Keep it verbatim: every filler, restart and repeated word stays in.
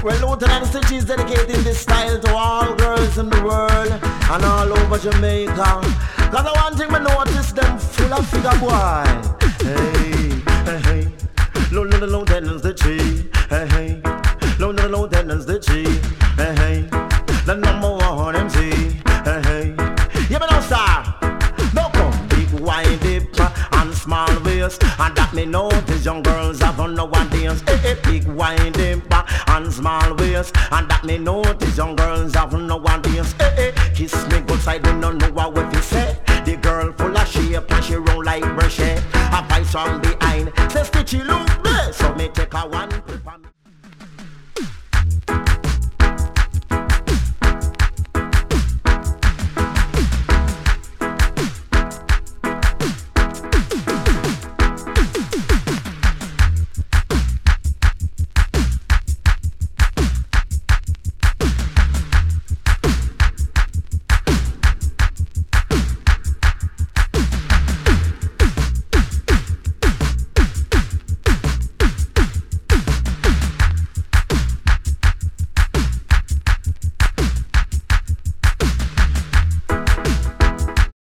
Well, Lieutenant Stitch is dedicating this style to all girls in the world and all over Jamaica. Cause the one thing me notice, them full of figure boy. Hey, hey, hey. Lieutenant Stitch, hey, hey. Lieutenant Stitch, hey, hey. The number one M C, hey, hey. You me know, star. No come big wide dip and small waist, and that me notice young girls have on no one dance. Hey, hey, big wide dip and small waist, and that me notice young girls have no one dance. Hey, hey, kiss me good side, they don't know what we say. The girl full of shape and she roll like brushy. A voice from